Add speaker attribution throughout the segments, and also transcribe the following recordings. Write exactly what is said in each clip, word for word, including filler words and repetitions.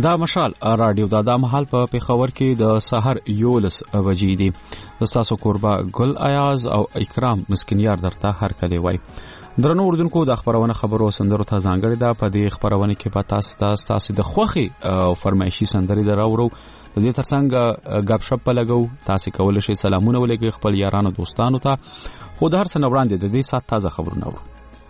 Speaker 1: دا مشال رادیو دا د محل په پیښور کې د سحر یولس بجې دي. تاسو کوربه ګل ایاز او اکرام مسکینیار درته هر کله وای. درنو اردوونکو د خبرونه خبرو سندرو ته ځانګړي ده. په دې خبرونه کې په تاسو ته تاسو د خوخي او فرمایشي سندري دراورو د دې ترڅنګ غب شپ لګو. تاسو کولای شئ سلامونه ولګي خپل یارانو دوستانو ته. خو د هر څه وړاندې د دې سات تازه خبرونه ورو.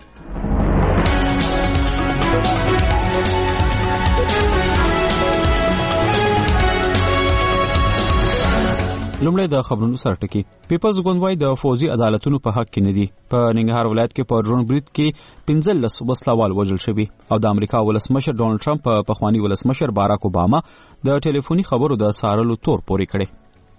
Speaker 1: لومړی د خبرونو سره ټکی. پیپلز ګوند وايي د فوزي عدالتونو په حق کې نه دي. په ننګرهار ولایت کې په ډرون برید کې پنځلس وسلوال وژل شوي او د امریکا ولسمشر ډونالد ټرمپ په پخوانی ولسمشر باراک اوباما د ټلیفوني خبرو د سارلو تور پورې کړي.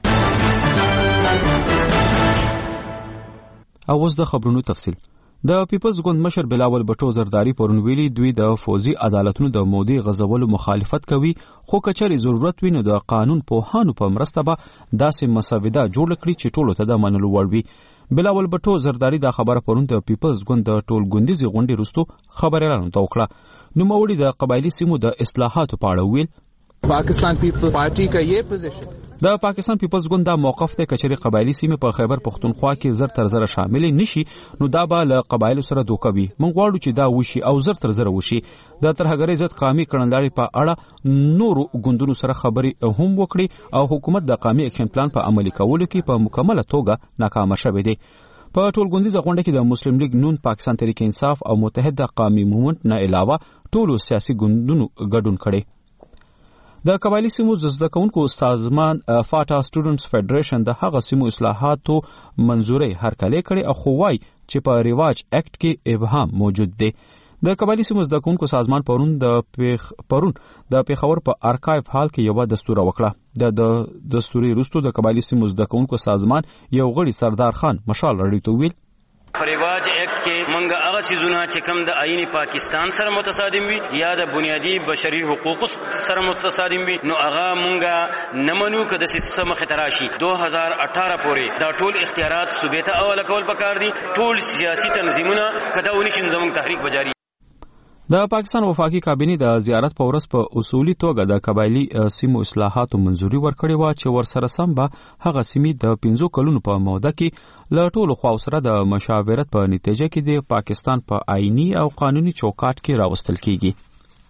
Speaker 1: او اوس د خبرونو تفصیل. د پیپلز ګوند مشر بلاول بټو زرداری پرون ویلي دوی د فوزي عدالتونو د مودې غزولو مخالفت کوي، خو کچري ضرورت ویني د قانون په هانو په مرسته به داسې مسوده جوړ کړي چې ټولو ته د منلو وړ وي. بلاول بټو زرداری دا خبره پرون د پیپلز ګوند د ټول ګوندیزي غونډې وروسته خبريالانو ته وکړه. نو موري د قبایلی سیمو د اصلاحاتو په اړه ویل
Speaker 2: پاکستان پیپل پارټي کا یہ پوزیشن
Speaker 1: د پاکستان پیپلز ګوند دا موقف ته کچري قبایلی سیمه په خیبر پختونخوا کې زر تر زر شامل نشي، نو دا به له قبایلو سره دوکوي. مونږ غواړو چې دا وشي او زر تر زر وشي. د ترهګرۍ ضد قومي کړنلارې په اړه نورو ګوندونو سره خبرې هم وکړي او حکومت د قومي اکشن پلان په عملي کولو کې په مکمله توګه ناکام شوی دی. په ټول ګوندیزه غونډه کې د مسلم لیگ نون، پاکستان تحریک انصاف او متحده قومي موومنت نه علاوه ټولو سیاسي ګوندونو ګډون کړي. د قبایلی سیمو زده کوونکو سازمان فاټا سټوډنټس فدریشن د هغه سیمو اصلاحاتو منزوري هرکلی کړي او خو وای چې په ریواج اکټ کې ابهام موجود دی. د قبایلی سیمو زده کوونکو سازمان پرون د پیخ پرون د پیښور په ارکایف هال کې یو دستور وکړه. د دستوري وروسته د قبایلی سیمو زده کوونکو سازمان یو غړي سردار خان مشال رډی تو ویل
Speaker 3: ریواج اکټ کې منګه هغه سيزونه چې کوم د آئین پاکستان سره متصادم وي یا د بنیادی بشري حقوقو سره متصادم وي، نو هغه منګه نمنو کده څه مخ تراشي. دو هزار اٹھارہ پورې دا ټول اختیارات صوبې ته اول کول پکار دي. ټول سیاسي تنظیمونه کده ونشي زموږ تحریک بجاری.
Speaker 1: د پاکستان وفاقي کابینې د زیارت په ورځ په اصولي توګه د قبایلی سیمو اصلاحاتو منزوري ورکړې و چې ورسره سم به هغه سیمې د پنځو کلونو په موده کې له ټولو خواو سره د مشاورت په نتیجه کې د پاکستان په آئینی او قانوني چوکاټ کې راوستل کیږي.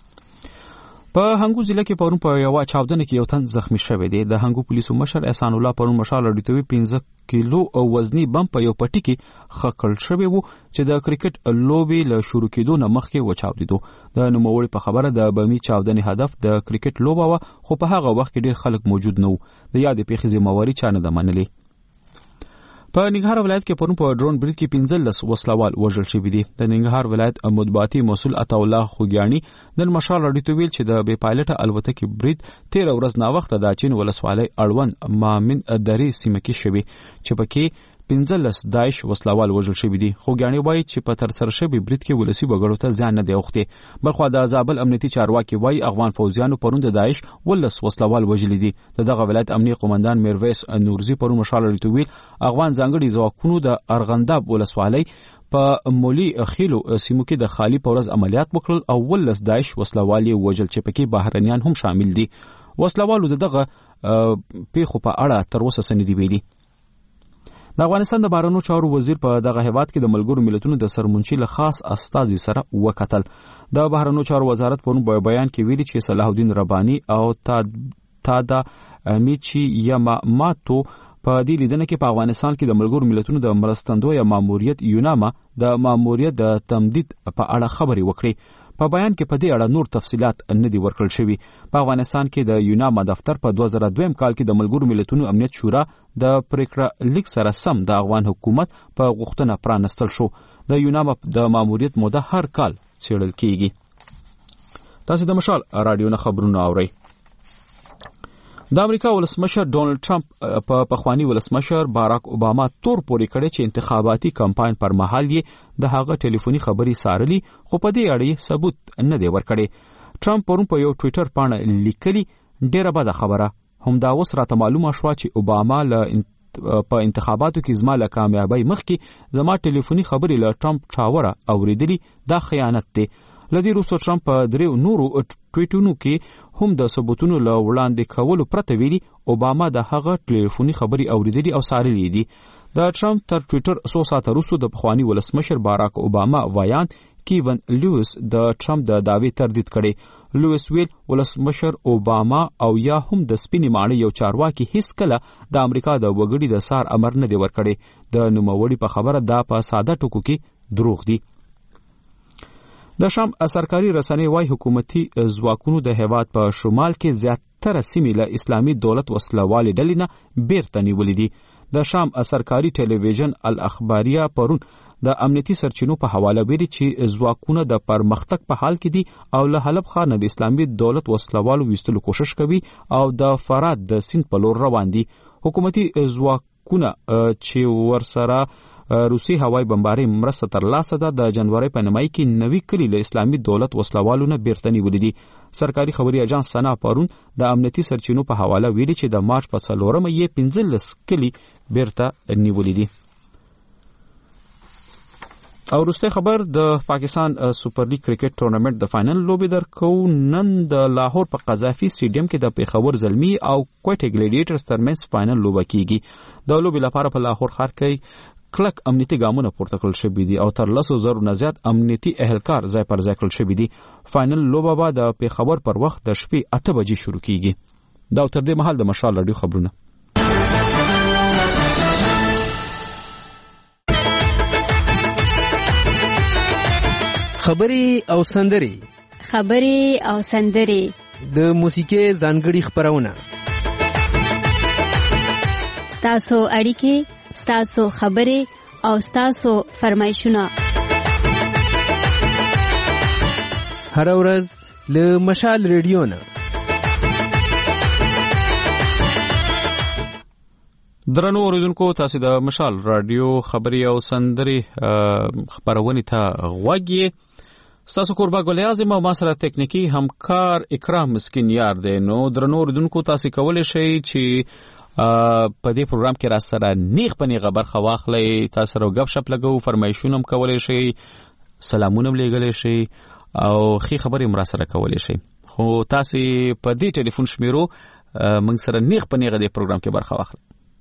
Speaker 1: په هنګو ضلع کې پرون په یو چاودنه کې یو تن زخمی شوی دی. د هنګو پولیسو مشر احسان الله پرون مشال اډیټوي پنځه کیلو او وزنی بم په یو پټی کې خکل شوی وو چې د کرکټ لوبي له شروع کېدو نه مخکې وچاودیدو. د نوموړي په خبره د بمی چاودنې هدف د کرکټ لوبه و، خو په هغه وخت کې ډیر خلک موجود نه وو. د یادې پیښې ذمہواری چا نه ده منلې. په ننګرهار ولایت کې پرون په ډرون برید کې پنځلس وسلوال وژل شوي دي. د ننګرهار ولایت مطبوعاتي مسؤل عطا الله خوګیانی نن مشال راډیو ویل چې د بې پایلټه الوتکې برید تیر ورځ نا وخت د چین ولسوالۍ اړوند مامن درې سیمه کې شوی چې پکې پنځلس داعش وسلوال وژل شوي دي. خوګیانی وایي چې په تر سره شوي برید کې ولسی وګړو ته ځان نه دی اوښتی. بلخو د زابل امنیتي چارواکي وایي افغان فوجیانو پرون د داعش ولس وسلوال وژلي دي. دغه ولایت امنیي قومندان میرویس نورزي پرون مشال راډیو ویل افغان ځانګړي ځواکونو د ارغنداب ولسوالۍ په مولی خیلو سیمو کې د خالی پورز عملیات وکړل او ولس داعش وسلوال یې وژل چې پکې بهرنیان هم شامل دي. وسلوالو دغه پیښو په اړه تر اوسه څه نه دي ویلي. د افغانستان د بهرنیو چارو وزیر په دغه هیواد کې د ملګرو ملتونو د سرمنشي له خاص استازي سره وکتل. د بهرنیو چارو وزارت په بیان کې ویلي چې صلاح الدین رباني او تادا میچی یاماماتو په دې لیدنه کې په افغانستان کې د ملګرو ملتونو د مرستندوی ماموریت یوناما د ماموریت د تمدید په اړه خبرې وکړي. په بیان کې په دې اړه نور تفصيلات نه دي ورکړل شوي. په افغانستان کې د یوناما دفتر په دوه زره دوه کال کې د ملګرو ملتونو امنیت شورا د پریکړه لیک سره سم د افغان حکومت په غوښتنه پرانستل شو. د یوناما د ماموریت موده هر کال څیړل کیږي. تاسو د مشال رادیو نه خبرونه اورئ. د امریکا ولسمشر ډونالد ټرمپ په پخوانی ولسمشر باراک اوباما تور پورې کړی چې انتخاباتي کمپاین پر مهال یې د هغه ټلیفوني خبري سارلی، خو په دې اړه ثبوت نه دی ورکړی. ټرمپ پرون په یو ټوئیټر باندې لیکلی ډیره بده خبره هم دا اوس راته معلومه شوه چې اوباما له په انتخاباتو کې زما له کامیابی مخکې زما ټلیفوني خبري له ټرمپ ټاوره اوریدلی. دا خیانت دی. لدی وروسته ټرمپ په دریو نورو ټویټونو کې هم د ثبوتونو له وړاندې کولو پرته ویلي اوباما د هغه ټلیفوني خبري اوریدلي او څارلې دي. د ټرمپ تر ټویټر څو ساعته وروسته د پخواني ولسمشر باراک اوباما وایان کیون لویس د ټرمپ د دعوی تردید کړي. لویس ویل ولسمشر اوباما او یا هم د سپینې ماڼۍ یو چارواکي هیڅ کله د امریکا د وګړي د سار امر نه دی ورکړی. د نوموړي په خبره دا په ساده ټکو کې دروغ دي. د شام سرکاري رسنۍ وايي حکومتي ځواکونو د هیواد په شمال کې زیاتره سیمې له اسلامي دولت وسلوالې ډلې نه بیرته نیولې دي. د شام سرکاري ټلویزیون الاخباریه پرون د امنیتي سرچینو په حواله ویلي چې ځواکونه د پرمختګ په حال کې دي او له حلب ښار نه د اسلامي دولت وسلوالو ویستلو کوشش کوي او د فرات د سیند په لور روان دي. حکومتي ځواکونه چې ورسره روسي هوایي بمباري مرسته ترلاسه ده د جنوري په نیمایي کې نوي کلي له اسلامي دولت وسلوالو نه بیرته نیولې دي. سرکاري خبري اژانس سنا پرون د امنیتي سرچینو په حواله ویلي چې د مارچ په څلورمه یې پنځلس کلي بیرته نیولې دي. او وروسته خبر د پاکستان سپر لیګ کرکټ ټورنمنت د فائنل لوبي درکو نن د لاهور په قذافي سټیډیم کې د پیښور زلمی او کوټه ګلیډیټرز ترمنځ فائنل لوبه کیږي. د لوبي لپاره په لاهور ښار کې کلک امنیتي ګامونه پورته کړل شوي دي او تر لسو زرو نه زیات امنیتي اهلکار ځای پر ځای کړل شوي دي. فائنل لوبه به د پیښور پر وخت د شپې اته بجې شروع کیږي. دا تر دې مهال د مشال رادیو خبرونه.
Speaker 4: خبري او سندري
Speaker 5: خبري او سندري
Speaker 4: د موسیقي ځانګړي خبرونه
Speaker 5: ستاسو اړیکې ستاسو خبري او ستاسو فرمایشونه
Speaker 4: هر ورځ له مشال ریډیو نه.
Speaker 1: درنو اوریدونکو تاسو د مشال رادیو خبري او سندري خبرونه ته غوږی. ستاسو قربا ګل اعظم او ما سره تکنیکی همکار اکرام مسکین یار دی. نو درنو اوریدونکو تاسو کولای شئ چې په دې پروګرام کې را سره نیغ په نیغه برخه واخلئ. تاسو سره غب شپ لګو فرمایشونه هم کولای شئ، سلامونه هم لېږلی شئ او ښې خبرې هم را سره کولای شئ. خو تاسو په دې ټلیفون شمیرو موږ سره نیغ په نیغه دې پروګرام کې برخه واخلئ.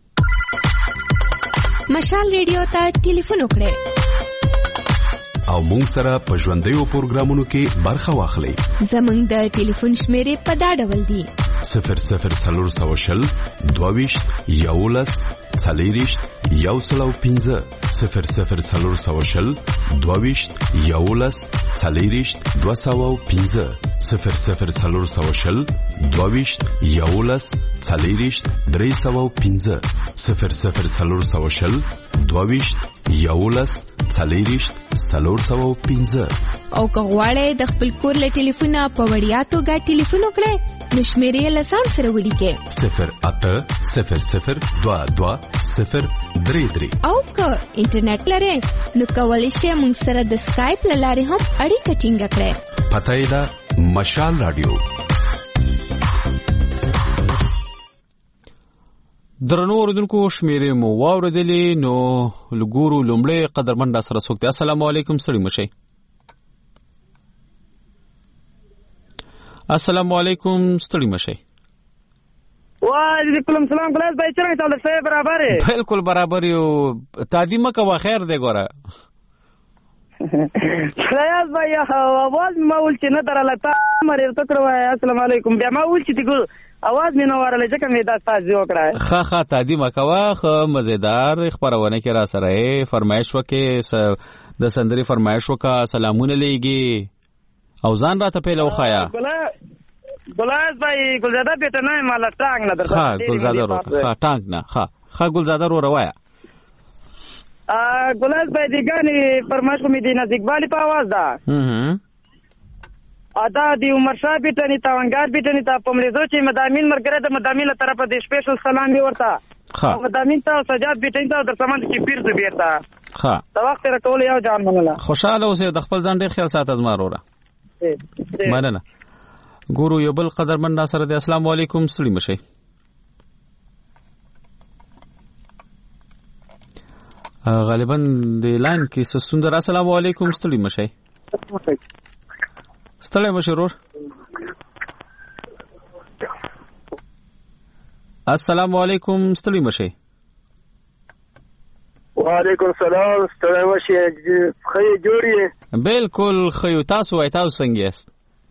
Speaker 5: مشال ریډیو ته ټلیفون وکړئ
Speaker 6: او مونږ سره په ژوندیو پروګرامونو کې برخه واخلئ.
Speaker 5: زمونږ د ټلیفون شمیرې په دا ډول دي:
Speaker 6: صفر صفر څلور سوه شل دوه ویشت یولس څلېرویشت یو سل او پنځه صفر صفر څلور سوه شل دوه ویشت یولس څلېرویشت دوه سوه او پنځه صفر صفر څلور سوه شل دوه ویشت یولس څلېرویشت درې سوه او پنځه صفر صفر څلور سوه شل دوه ویشت یولس څلېرویشت څلور سوه او پنځه.
Speaker 5: او که غواړئ د خپل کور له ټلیفونه په وړیا توګه ټلیفون وکړئ نو شمیرې له ځان سره ولیکئ:
Speaker 6: صفر اته صفر صفر دوه دوه صفر درې درې.
Speaker 5: او که انټرنیټ لرئ نو کولی شئ موږ سره د سکایپ له لارې هم اړیکه ټینګه کړئ.
Speaker 6: پته یې ده مشال رادیو.
Speaker 1: درنو اوریدونکو شمیرې مو واوریدلې. نو لګورو لومړی قدرمن را سره څوک دی. السلام علیکم ستړي مشئ. السلام علیکم ستړي مشئ.
Speaker 7: وعلیکم السلام. خلاص بھائی چرنګ تاسو سره برابر ہے؟
Speaker 1: بالکل برابر یو. تادیمه کا خیر دی ګوره.
Speaker 7: خلاص بھائی आवाज ما ول چې نه دراله تا مری تکړه وای. السلام علیکم. بیا ما ول چې دغه आवाज مې نه ورله چې کومه دا تاسو وکړه.
Speaker 1: خا خا تادیمه کا خو مزیدار خبرونه کې را سره فرمایش وکي د سندري فرمایش وکا سلامونه لېږي او ځان راته پیلو خایا.
Speaker 7: ګلاز بھائی ګلزاده بیٹه نه مالا ټانګ نه درته.
Speaker 1: ها ګلزاده رو ها ټانګ نه ها ها ګلزاده رو روایا.
Speaker 7: ا ګلاز بھائی دیګانی فرمایش کومې دی نزدیک بالی په आवाज ده.
Speaker 1: هم
Speaker 7: ادا دی عمر شاه بیٹه نه تاونګار بیٹه نه تا پمریزو چې مدامین مرګره د مدامین له طرفه د سپیشل سلام دی ورته.
Speaker 1: ها
Speaker 7: مدامین ته سجاد بیٹه ته در سامان چې پیر دې بیرته.
Speaker 1: ها
Speaker 7: دا وخت راټول یو جان منله.
Speaker 1: خوشاله اوسه د خپل ځان ډیر خیال سات ازما وروره. مننه. ګورو یو بل قدرمن را سره دی. السلام علیکم ستړي مشئ. غالبا د لاین کې سستون در. السلام علیکم ستړي مشئ. ستړی مشه ورور. السلام علیکم. ستړی مشه.
Speaker 8: وعلیکم السلام. ستړی مشه. خی جوړی.
Speaker 1: بالکل خیو. تاسو وای تاسو څنګه یاست؟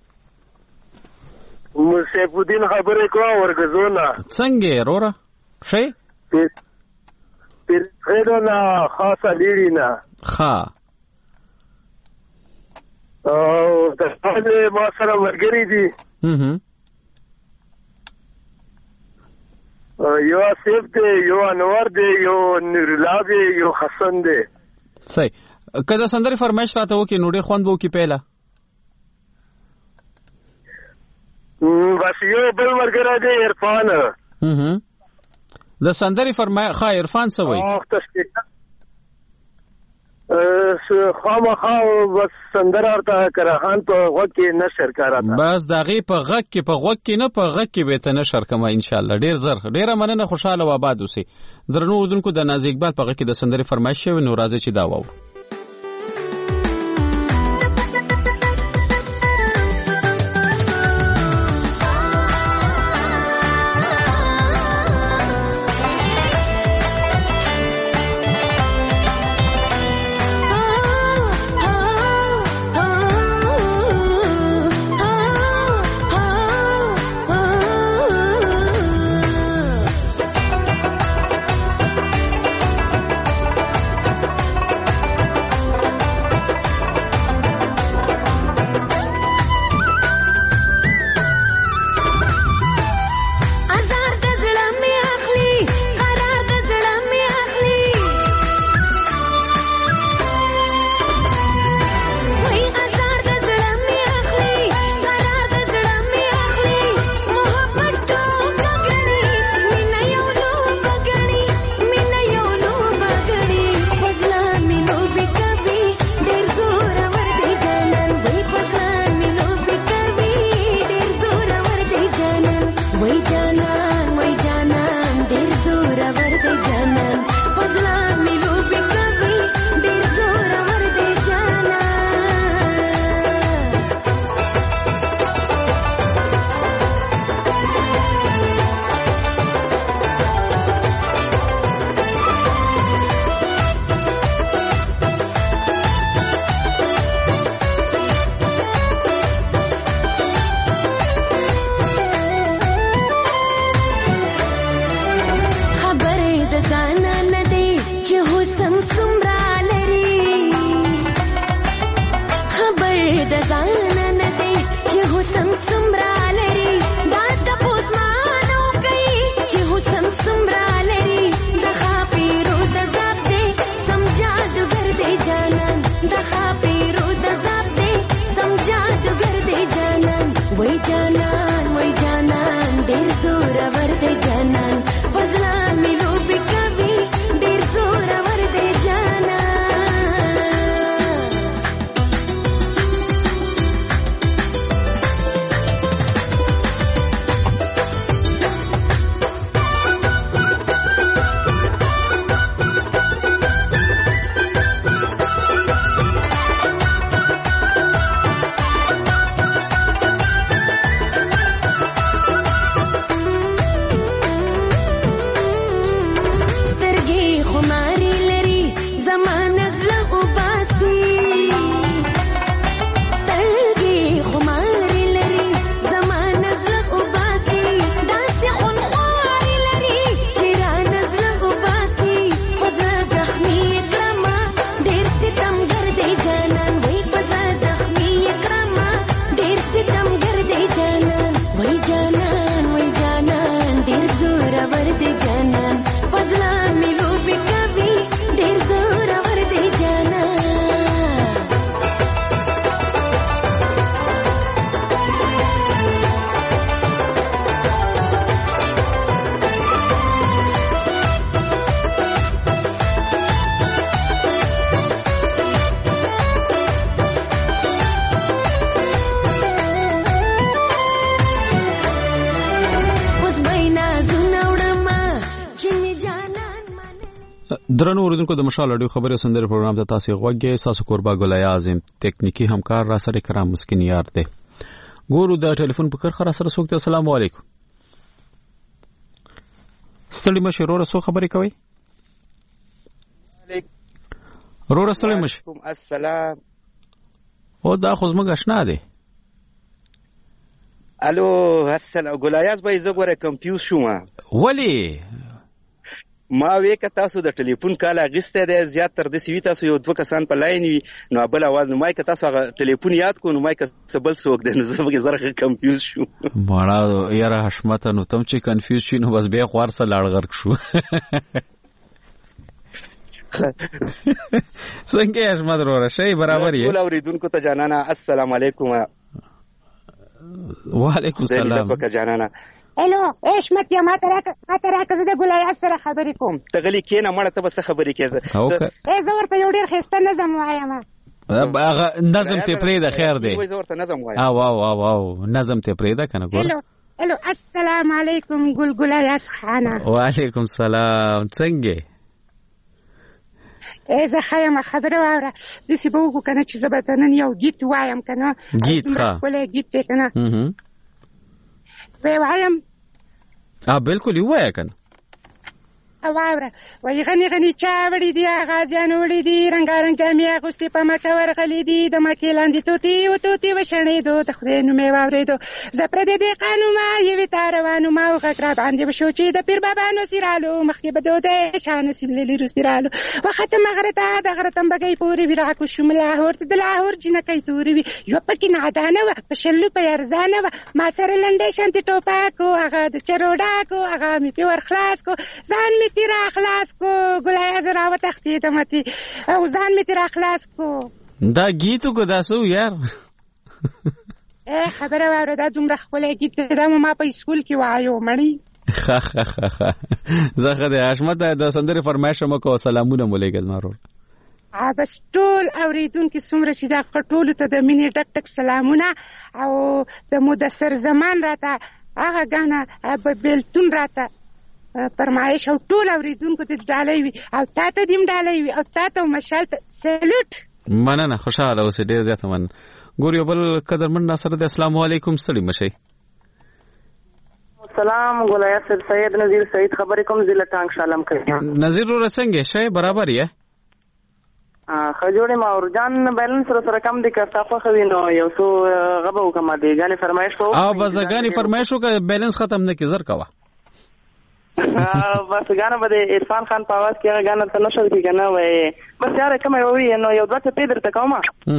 Speaker 8: سیف الدین خبرې کوم ورګزونه.
Speaker 1: څنګه وروره؟ شي؟
Speaker 8: پیر خیرونه خاصه لیرینا.
Speaker 1: ها.
Speaker 8: او د خپل ما سره ورګری دي.
Speaker 1: هم.
Speaker 8: یو سیف دی، یو انور دی، یو نورلا دی، یو حسن دی.
Speaker 1: صحیح. کله سندري فرمایش راته وکي نوډه خوند وو کی پهلا.
Speaker 8: بس یو بل ورګره دی عرفان.
Speaker 1: هم. د سندري فرمای خا عرفان څه وای؟
Speaker 8: او تشکیل خامخا بس سندر ارته کراهان په غوږ کې نشر کاراته.
Speaker 1: بس دغه په غوږ کې په غوږ کې نه په غوږ کې به ته نشر کما ان شاء الله. ډیر زر ډیره مننه. خوشاله و آباد اوسئ. درنو ودونکو د ناز اقبال په غوږ کې د سندري فرمایش شوی نو راځي چې دا وو. درنو اوریدونکو د مشال اډیو خبري سندره پروګرام ته تاسو غوږی. تاسو قربا ګلای اعظم تکنیکی همکار را سره کرام مسکین یار دی. ګورو د ټلیفون په کرخه را سره څوک دی. السلام علیکم. ستړي مشه وروره څو خبرې کوي؟ وروره ستړي مشه.
Speaker 9: السلام.
Speaker 1: او دا خو زموږ اشنا دی.
Speaker 9: الو السلام. ګلایاز به زه ګوره کنفیوز شوم.
Speaker 1: ولې؟
Speaker 9: ما وې که تاسو د ټلیفون کال اخیستی دی زیات تر داسې وي تاسو یو دوه کسان په لاین وي نو بل اواز نو ما که تاسو هغه ټلیفون یاد کړو نو ما که څه بل څوک دی نو زه پکې زره کنفیوز شوم.
Speaker 1: ماړه یاره حشمته نو تم چې کنفیوز شي نو بس بیا خو هر څه لاړ غرق شو. څنګه یې حشمت وروره شی برابر یې؟
Speaker 9: ټول اورېدونکو ته جانانه السلام علیکم.
Speaker 1: وعلیکم السلام.
Speaker 9: زه جانانه
Speaker 10: الو حشمت یا ما ته راکه ما ته راکه زه د ګلایاز سره خبرې کوم.
Speaker 9: ته غلي کېنه مړه ته به څه خبرې کوې؟
Speaker 10: ای زه ورته یو ډېر ښایسته نظم وایم.
Speaker 1: هغه نظم ته پرېږده خیر دی.
Speaker 9: زه ورته نظم وایم.
Speaker 1: او او او او نظم ته پرېږده که نه ګوره.
Speaker 10: الو الو السلام علیکم ګل ګلایاز خانه.
Speaker 1: وعلیکم السلام. څنګه
Speaker 10: ای زه ښه یم خبره واوره. داسې به وکړو که نه چې زه به ته نن یو ګیت وایم که نه.
Speaker 1: ګیت ښه
Speaker 10: ښکلی ګیت دی که نه وی وایم.
Speaker 1: بالکل یې ووایه که نه.
Speaker 10: واوره وایي غني غني چا وړي دي غازیانو وړي دي رنګارنګ جامې اغوستې په مکه ورغلي دي د مکې لاندې توتي و توتي وشڼېدو د خدای نوم یې واورېدو زه پردې دې قانوما یوې ته روانوما و غږ را باندې وشو چې د پیر بابانو سیرالو مخکې به دودی شاه نصیب لري سیرالو وختم غره ته د غره تنبګۍ پورې وي راکو شوم لاهور ته د لاهور جنکۍ تورې وي یوه پکې نادانه وه په شلو په ارزانه وه ما سره لنډۍ شانتې ټوپک و هغه د چرو ډاک و هغه مې پې ور خلاص کو ځان مې تیرا خلاص کو ګلایاز را وتښتېدم او ځان مې تیرا خلاص کو.
Speaker 1: دا گیتو کو دا سو یار
Speaker 10: ای خبره واوره دا دومره ښکلی گیت دی دا مو ما په اسکول کې وایو مړی.
Speaker 1: ښه ښه ښه ښه زه ښه دی حشمت د سندرې فرمایش مه کوه سلامونه مو لېږل مارور.
Speaker 10: بس ټول اورېدونکي څومره چې دا ټولو ته د مینې ډک ډک سلامونه او د مدثر زمان راته هغه ګانه بېلتون راته فرمایش او ټول اوریدونکو ته ډالۍ وي او تا ته دې ډالۍ وي او تا ته مشال ته سلوټ.
Speaker 1: مننه خوشاله اوسې ډېر زیاته مننه. ګور یو بل قدرمن ناصر دی. السلام علیکم. ستړي مشئ.
Speaker 7: سلام ګلایاز سید نذیر سعید خبرې کوم ضلع ټانګ شالم کوي.
Speaker 1: نذیر ورو څنګه شې برابر یې؟
Speaker 7: خجوړې ما ورجان بیلنس سره سره کم دي که تاسو خو وینو یو څو غبه وکم دي غانې فرمایش کوو
Speaker 1: او بس غانې فرمایش وکړه بیلنس ختم نه کی زر کوا
Speaker 7: بس غانا به عرفان خان په आवाज کې هغه غانا ته نشو کې کنه وای بس یاره کوم یو وی نو یو دوه ته درته کومه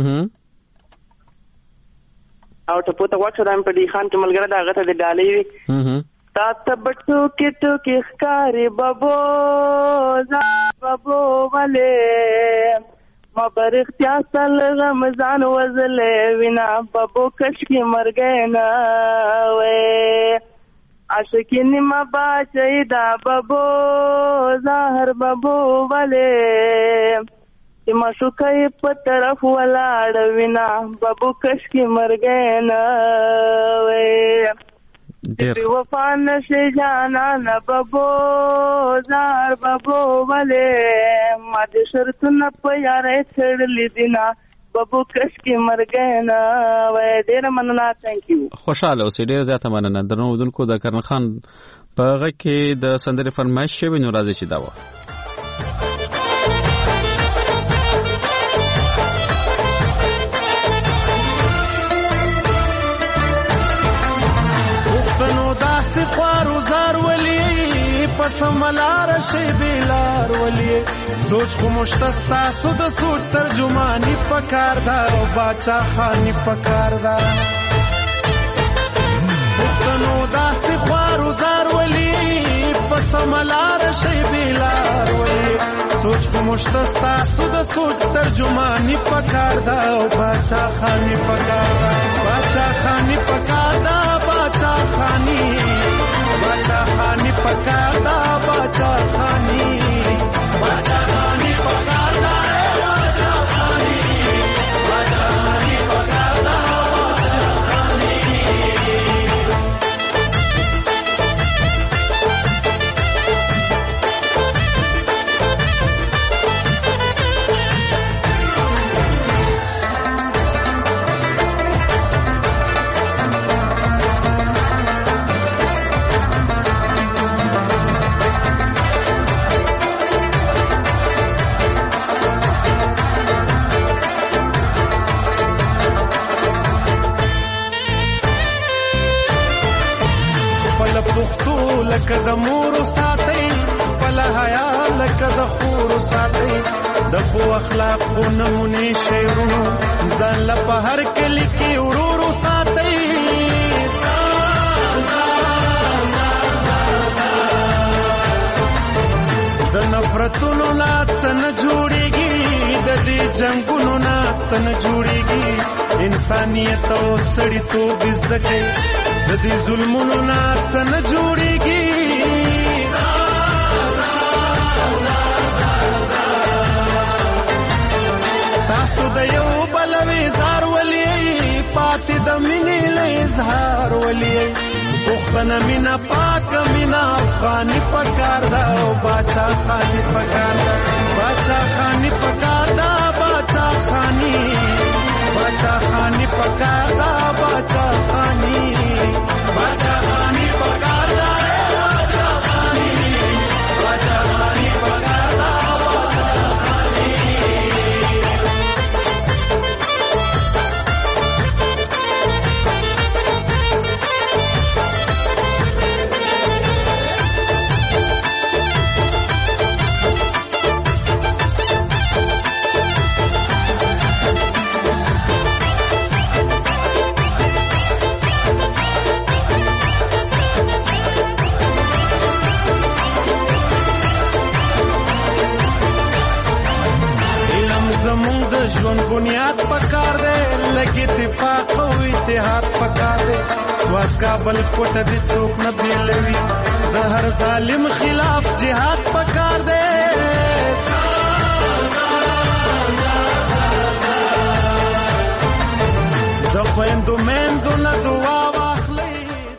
Speaker 7: او ته پته واچو دم په دی خان کې ملګری دا غته د ډالۍ وی تا ته بټو کې ټو کې ښکاری بابو ز بابو ولې ما برختیا سل رمضان وزلې وینا بابو کش کې مرګ نه وې عاشقین ما باچې دا بابو ظاهر بابو ولې چې ما شوکې په طرف ولاړ وینا بابو کش کې مرګ نه وې ډېر وفا نشي جانا نه بابو ظاهر بابو ولې ما دې شرطونه په یارې تړلې دينا بابو کش کې مرګ نه وای. ډېر مننه. تhank you.
Speaker 1: خوشاله اوسې ډېر زیاته مننه. درنو ودونکو د کرن خان په غږ کې د سندرې فرمایش شوی نو راځي چې دا و
Speaker 11: پښتنو داسې خوارو زار ولي پس ملار شي بلار ولي سوچ خو مشتستا سود سود ترجمانی پکار دا او باچا خانی پکار دا پښتنو داسې خوارو زار ولي پس ملار شي بلار ولي سوچ خو مشتستا سود سود ترجمانی پکار دا او باچا خانی پکار دا باچا خانی پکار دا باچا خانی باچا خانی پکار دا باچا خانی باچا خانی پکار دا باچا خانی باچا خانی پکار دا باچا خانی. لکه د مور ساتي بل حیا لکه د خور ساتي د خو اخلاق خو نمونه شیرونو ځان له په هر کلی کې ورورو ساتي د نفرتونو نه څنګه جوړيږي د دې جنگونو نه څنګه جوړيږي انسانيت او سړیتوب زده د دې ظلمونو نه څنګه جوړيږي تاسو د یو بل وزار ولي پاتې د مینې له اظهار ولي وختنه مینا پاک مینا افغانی پکار دا او باچا خانی پکار دا باچا خانی پکار دا باچا خانی باچا خانی پکار دا باچا خانی باچا خانی پکار دا باچا خانی باچا خانی پکار دا باچا خانی بنیاد پکار دے لگی اتفاق او اتحاد پکار دے سواد کابل کوټه دې څوک نه بیلوي د هر ظالم خلاف جهاد پکار دے د خويندو مېندو نه دعا واخلي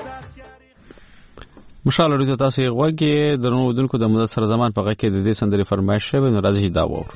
Speaker 1: مشال لري تاسو غوږی درنو ودونکو د مدثر زمان په غږ کې د دې سندري فرمایش شوی نو راځي دا وور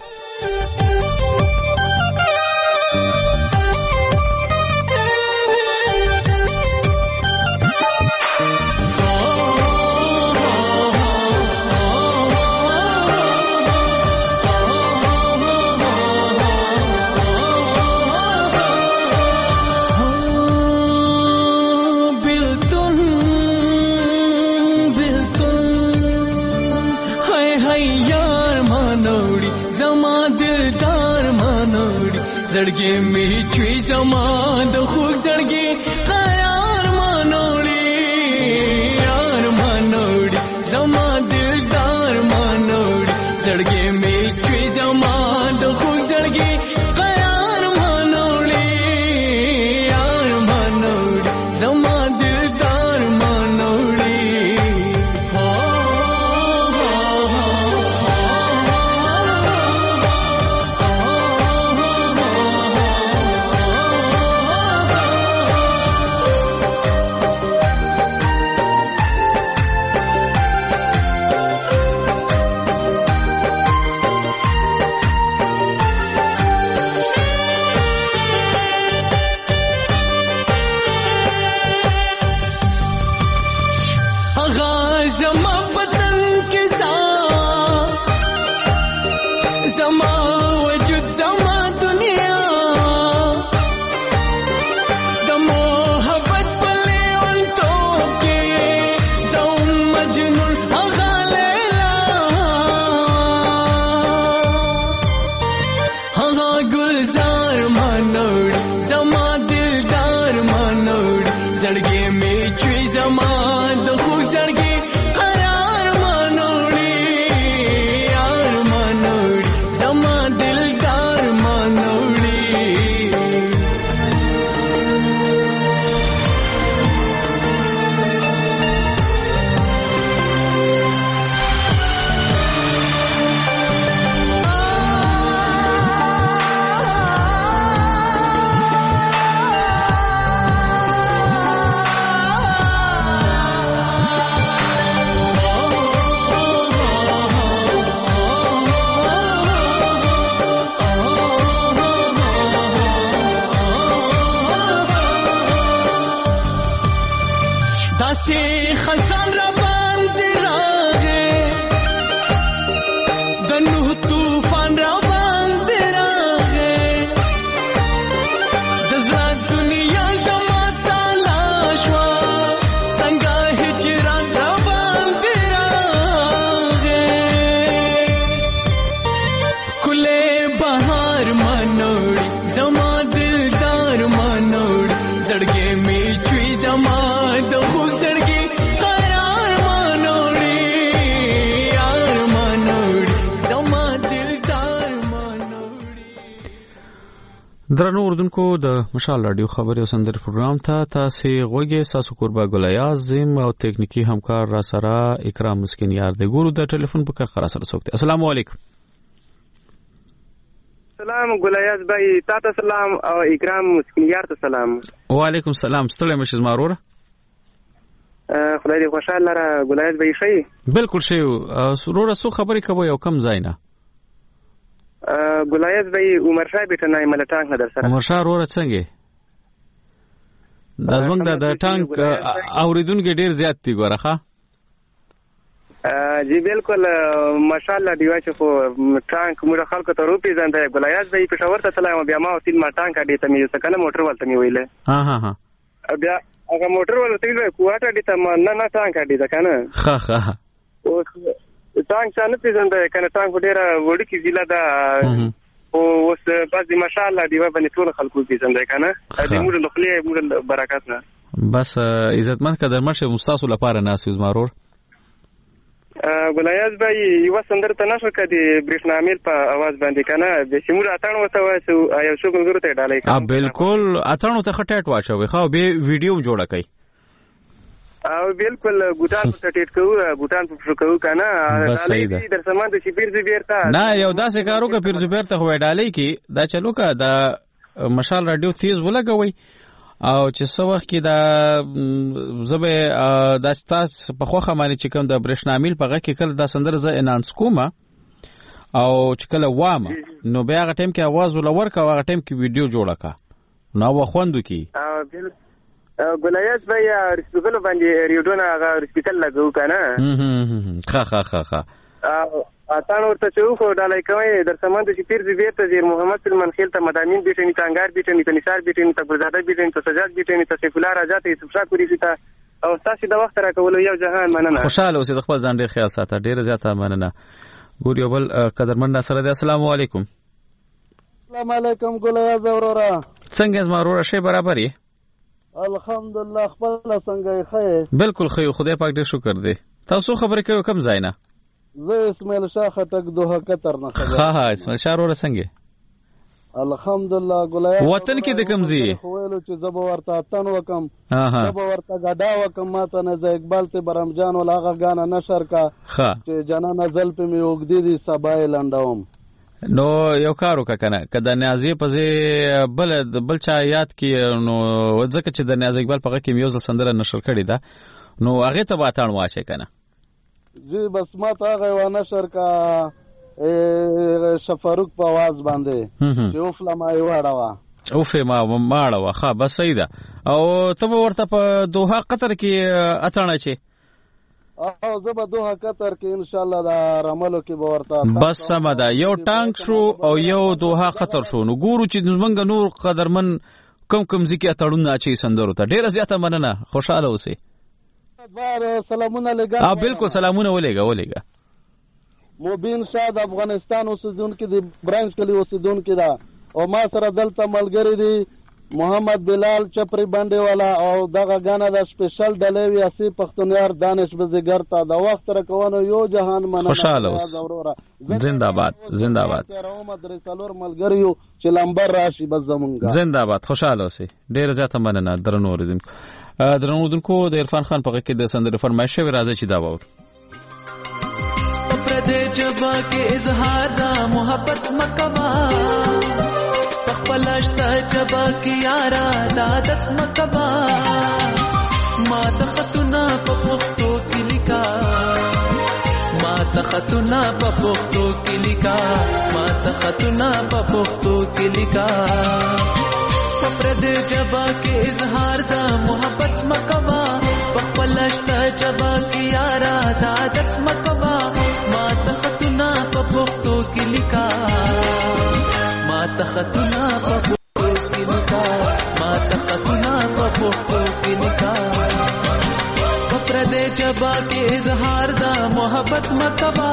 Speaker 12: زړګي می چوي زما د خوږ زړګي قرار مانوړي یار مانوړي زما دلدار مانوړي زړګي می چوي زما د خوږ زړګي قرار مانوړي یار مانوړي زما دلدار مانوړي
Speaker 1: درنو اردوونکو د مشال رادیو خبري او سندري پروګرام ته تاسو غوږی ساسو قربا ګلیاز زم او ټکنیکی همکار را سره اکرام مسکین یار د ګورو د ټلیفون په کار خلاص رسوکته. السلام علیکم.
Speaker 7: سلام ګلیاز بھائی، تاسو سلام او اکرام مسکین یار ته سلام.
Speaker 1: وعلیکم السلام. ستړی مشه زمارور؟
Speaker 7: خدای دې خوشاله را ګلیاز بھائی شي.
Speaker 1: بالکل شي. سرور سو خبري کوي او کم ځای نه.
Speaker 7: ګلایز بھائی عمر شاه بیٹه نه ملټانګ نه در سره.
Speaker 1: عمر شاه ورته څنګه؟ د زمنګ د ټانک اوریدونکو ډیر زیات دي ګوره ښا.
Speaker 7: جی بالکل ماشاءالله دیوا چې خو ټانک موږ خلکو ته روپی ځنده ګلایز بھائی پېښور ته تلای بیا ما تین ما ټانک اډې ته مې څنګه موټر ولته مې ویله.
Speaker 1: ها ها ها.
Speaker 7: بیا هغه موټر ولته ویل کوټه اډې ته نه نه ټانک اډې ده کنه.
Speaker 1: ها ها.
Speaker 7: اوس ټانک څنګه پیژندل کنه ټانک ډیره وړي کی ضلع ده او اوس بس ماشاءالله دیوا باندې ټول خلکو پیژندل کنه دې موږ له خپل موږ برکات نه
Speaker 1: بس عزتمن قدر مرشه مستاسو لپاره ناس یوز مارور
Speaker 7: ګلایز بھائی یو سندر ته نشو کدي برښنامل په आवाज باندې کنه به سیمور اتان وته واسو یو څو ګورو ته ډالای
Speaker 1: کنه بالکل اتان ته خټټ واچوي خو به ویډیو جوړه کوي
Speaker 7: او بالکل ګوتان په ټټ کوو ګوتان په کوو کنه
Speaker 1: ډالای
Speaker 7: در سامان د شپیر زبیرته
Speaker 1: نه یو داسې کارو که پیر زبیرته هو ډالای کی دا چلو کا دا مشال رادیو تیز ولګوي او چې څو وخت کې دا زبه د استاد په خوخه باندې چې کوم د برښنامل په غږ کې کله دا سندره ز انانس کومه او چې کله وامه نو بیا هغه ټیم کې आवाज ولور کا هغه ټیم کې ویډیو جوړه کا نو وخوندو کی
Speaker 7: ګلایز بھائی رسپیکل باندې ریډونه هغه رسپیکل لګو کنه
Speaker 1: خا خا خا خا
Speaker 7: اتان ورته چې خو ډالای کوي در سامان د شپیر زبیر ته زیر محمد سلمان خیل ته مدامین بیٹنی تانګار بیٹنی ته نثار بیٹنی ته ګلزاده بیٹنی ته سجاد بیٹنی ته سیف الله راجا ته یوسف شاه کوری ته او تاسو د وخت راکولو یو جهان مننه
Speaker 1: خوشاله اوسې د خپل ځان ډیر خیال ساته ډیر زیاته مننه ګور یو بل قدرمن سره د السلام علیکم.
Speaker 13: السلام علیکم ګلایز اورورا
Speaker 1: څنګه زما اورورا شی برابرې
Speaker 13: الحمدلله خپل څنګه خیر
Speaker 1: بالکل خیر خدای پاک دې شکر دې تاسو خبرې کوي کم ځای نه
Speaker 13: زه اسماعیل شاه خټک دوه قطر نه خبر
Speaker 1: ها ها اسماعیل شاه ور څنګه
Speaker 13: الحمدلله ګلای
Speaker 1: وطن کې د کم زی
Speaker 13: ویلو چې زب ورته تن وکم
Speaker 1: ها ها
Speaker 13: زب ورته غډا وکم ماته نه ز اقبال ته برمجان ول هغه غانا نشر کا چې جنان ازل په می وګدي دي سبای لندوم
Speaker 1: نو یو کارو کا کنه کله نیازی په بل بل چا یاد کی نو ځکه چې د نیاز اقبال په کې میوزل سندره نشر کړی دا نو هغه ته واتان واشه کنه
Speaker 13: جی بس ما ته هغه و نشر کا شفاروق په आवाज باندې چې اوفلا ما یو اړه
Speaker 1: اوفه ما ماړه ښه بس صحیح ده او ته ورته په دوه قطر کې اتانه چی
Speaker 13: او زه به دوه قطر کې ان شاء الله دا رملو کې به ورته
Speaker 1: بس سم ده یو ټانک شو او یو دوه قطر شو نو ګورو چې زمونږ نور قدرمن کم کم ځکه اتړونه چي سندرو ته ډیره زیاته مننه خوشاله اوسئ
Speaker 13: سلامونه لګا
Speaker 1: ا بالکل سلامونه ولېګا ولېګا
Speaker 13: مبین شاه د افغانستان اوسیدونکو د برانچ کلی اوسیدونکو دا او ما سره دلته ملګری دی محمد بلال چپری باندې والا او دغه غانا د سپیشل ډلوی اسی پښتونیار دانش بزګر ته د وخت راکونو یو جهان مننه
Speaker 1: خوشاله اوس زنده‌باد زنده‌باد
Speaker 13: محمد رسالور ملګریو چې لمبر راشي بس زمونږه
Speaker 1: زنده‌باد خوشاله اوسئ ډیر زیاته مننه درنو اوریدونکو درنو اوریدونکو د عرفان خان په کې د سندره فرمایش شوی راځي چې دا وور
Speaker 12: پر دې جبا کې اظهار دا محبت مکبا خپلشتا جبا کې یارا دا دت مکبا ما تختنا په پختو کې لیکا ما تختنا په پختو کې لیکا ما تختنا په پختو کې لیکا پر دې جبا کې اظهار دا محبت مکبا خپلشتا جبا کې یارا دا دت مکبا ما تختنا په پختو کې لیکا ما تختنا په پختو کې لیکا ما تختنا په پختو کې لیکا پر دې جبا کې اظهار دا محبت مکبا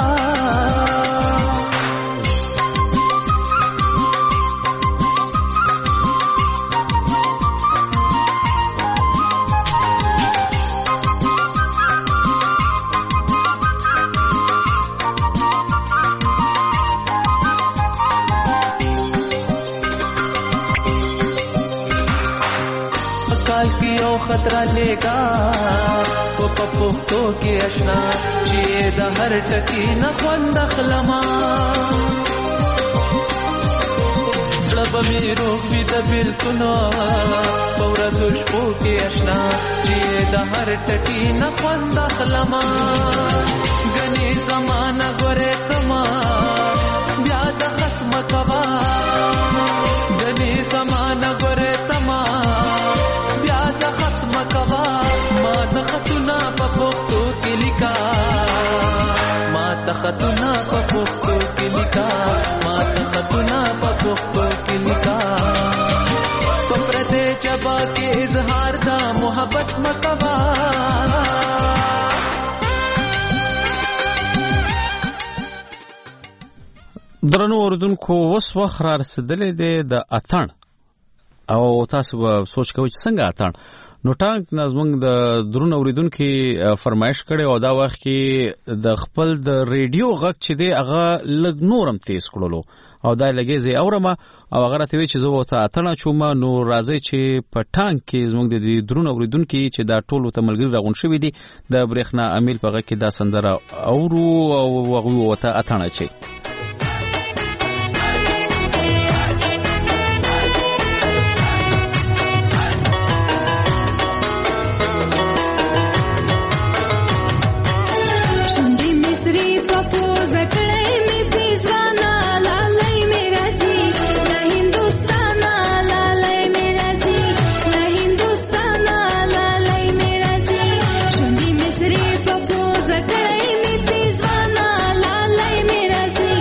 Speaker 12: خطر لګا په پښتو کې آشنا چې د هر ټکی نه خوند اخلما لب می روح بي د بالکل پورا شپو کې آشنا چې د هر ټکی نه خوند اخلما غني زمانہ ګوره کما بیا د قسم کوا غني زمانہ ګوره تما بیا د قسم کوا ما د خطنا په پښتو کې لیکا ما د خطنا په پښتو کې لیکا ما د خطنا په پښتو کې لیکا پرته جبا کې اظهار دا محبت مکوا
Speaker 1: درنو اوردونکو وس وخت را رسیدلې ده د اتن او تاسو به سوچ کوئ چې څنګه اتن نو ټانک نظمنګ د درون اوریدونکو فرمایش کړي او دا وخت کې د خپل د ریډیو غږ چې دی هغه لګ نورم تیز کړلو او دا لګي زی اورمه او هغه ته وی چې زه وته اتنه چوم نو راځي چې په ټانک کې زموږ د درون اوریدونکو چې دا ټول تملګری راغون شوی دي د برېښنا امیل په غږ کې دا سندره اورو او هغه وته اتنه چي
Speaker 14: Thank you.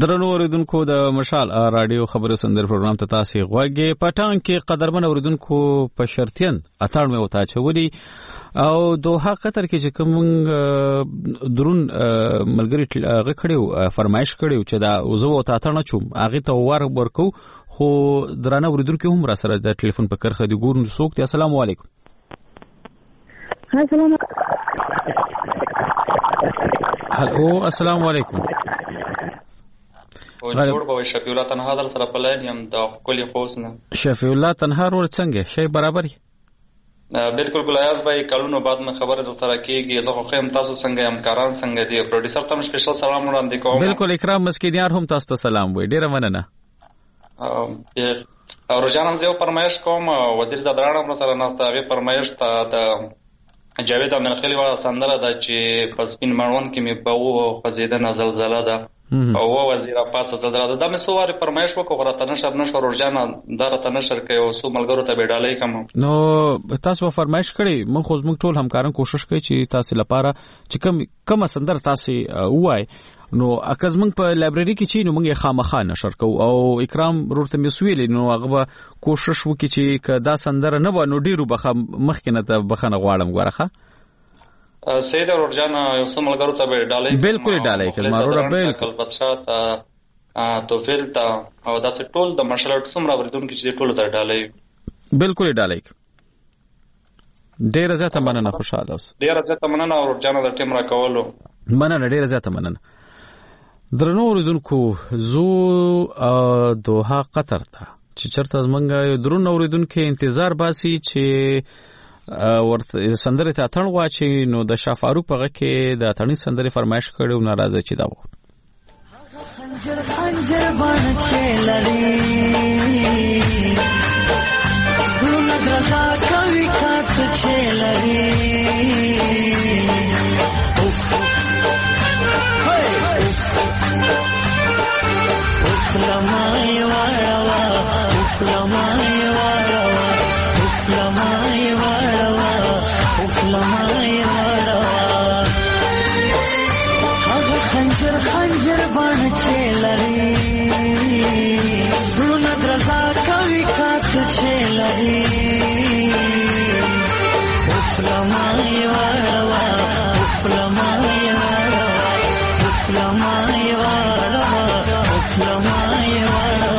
Speaker 1: درنو اوریدونکو د مشال رادیو خبرو سندر پروګرام ته تاسو غوږی پټان کې قدرمن اوریدونکو په شرطین اتاړ مې وتا چولي او دوه قطر کې چې کوم درون ملګری هغه کړیو فرمایش کړیو چې دا زه وتا اتاړ نه چوم هغه ته ور ورکو خو درنه اوریدونکو هم را سره د ټلیفون په کرخه دی ګورن سوک ته السلام علیکم.
Speaker 14: السلام
Speaker 1: هلو السلام علیکم.
Speaker 15: او جوړ به شفیع الله تنها دل سره په لاین یم د کلی خوسنه.
Speaker 1: شفیع الله تنها ور څنګه شی برابر
Speaker 15: بالکل ګلایاز بھائی کلونو بعد میں خبر در سره کیږي زه خو خیم تاسو څنګه همکاران څنګه دي پروډوسر ته مشکل سلام وړاندې کوم.
Speaker 1: بالکل اکرام مسکینیار هم تاسو ته سلام وای ډیره مننه.
Speaker 15: او روزانه زه فرمایش کوم وزیر د درانه سره نه تاغي فرمایش ته د جاوید امنخلی والا سندره د چې پس پین مړون کې می په وو فزیدنه زلزلہ ده او وزیر پاتہ زلزلہ ده د مسواري فرمایش وکړه راته نشر نشر روزانه درته نشر کوي او سو ملګرو ته بیډالای کوم.
Speaker 1: نو تاسو فرمایش کړی مونږ خو زموږ ټول همکاران کوشش کوي چې تاسو لپاره چې کوم کوم سندر تاسو وای نو اکز موږ په لایبرری کې چې نو موږ خامخا نشر کوو او اکرام ورته مسویل نو هغه کوشش وکړي چې کدا سندر نه و نو ډیرو بخه مخکنه ته بخنه غواړم غواړه
Speaker 15: سید اورجان یو سملګرو ته به ډالې
Speaker 1: بالکل ډالې کله مارو بالکل
Speaker 15: بچات تو فل تا او دا ټول د مارشل آرټ سم راوړون کې چې ټول ته ډالې
Speaker 1: بالکل ډالې ډیر زیاته مننه خوشاله اوس
Speaker 15: ډیر زیاته مننه اورجان د ټیم را کولو
Speaker 1: مننه ډیر زیاته مننه درنو اوریدونکو زو دوها قطر ته چې چرته زمونږ درنو اوریدونکو انتظار باسي چې ورته سندره ته اتن واچي نو د شاه فاروق په غکه د اتنی سندره فرمایش کړو ناراضه چي دا و
Speaker 16: خنجر خنجر باندې چلري ګلونه درزا کوي کاڅ چلري لمای واروا لمای واروا لمای واروا لمای واروا هغه خنجر خنجر باندې چلري ګلونه درزا کوي کاڅ چلري لمای واروا لمای واروا لمای واروا لمای واروا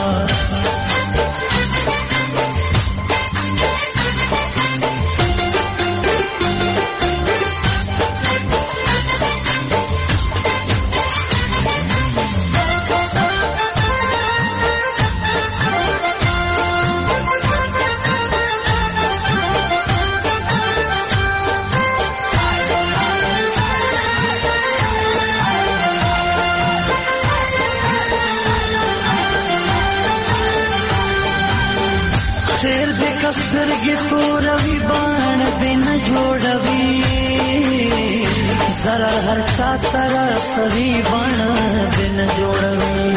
Speaker 16: سترګې توروي باڼه دې نه جوړوي زره هر چا ته رسوي باڼه دې نه جوړوي